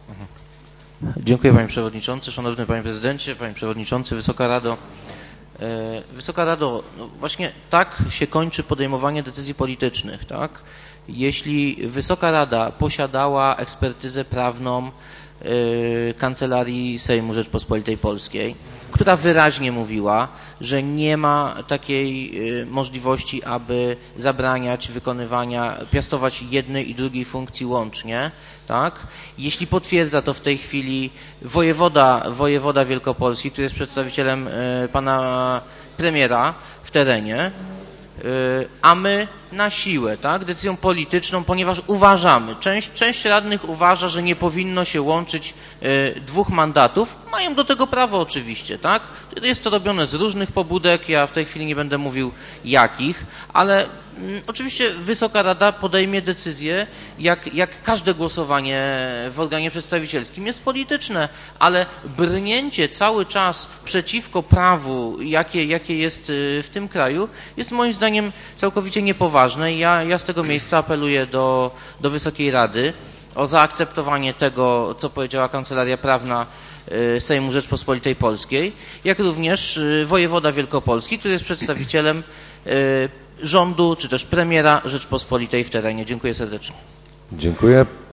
Dziękuję Panie Przewodniczący, Szanowny Panie Prezydencie, Panie Przewodniczący, Wysoka Rado. Wysoka Rado, no właśnie tak się kończy podejmowanie decyzji politycznych, tak? Jeśli Wysoka Rada posiadała ekspertyzę prawną Kancelarii Sejmu Rzeczpospolitej Polskiej, która wyraźnie mówiła, że nie ma takiej możliwości, aby zabraniać wykonywania, piastować jednej i drugiej funkcji łącznie, tak? Jeśli potwierdza to w tej chwili wojewoda wielkopolski, który jest przedstawicielem pana premiera w terenie, a my na siłę, tak, decyzją polityczną, ponieważ uważamy, część radnych uważa, że nie powinno się łączyć dwóch mandatów, mają do tego prawo oczywiście, tak, jest to robione z różnych pobudek, ja w tej chwili nie będę mówił jakich, ale oczywiście Wysoka Rada podejmie decyzję, jak każde głosowanie w organie przedstawicielskim jest polityczne, ale brnięcie cały czas przeciwko prawu, jakie jest w tym kraju, jest moim zdaniem całkowicie niepoważne. Ja z tego miejsca apeluję do Wysokiej Rady o zaakceptowanie tego, co powiedziała Kancelaria Prawna Sejmu Rzeczpospolitej Polskiej, jak również wojewoda wielkopolski, który jest przedstawicielem rządu, czy też premiera Rzeczpospolitej w terenie. Dziękuję serdecznie. Dziękuję.